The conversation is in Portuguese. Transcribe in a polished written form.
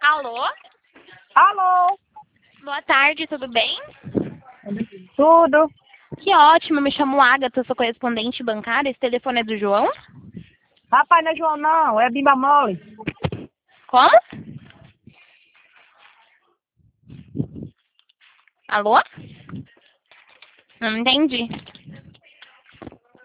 Alô? Alô? Boa tarde, tudo bem? Tudo? Que ótimo, me chamo Agatha, sou correspondente bancária. Esse telefone é do João? Rapaz, não é João não, é Bimba Mole. Como? Alô? Não entendi.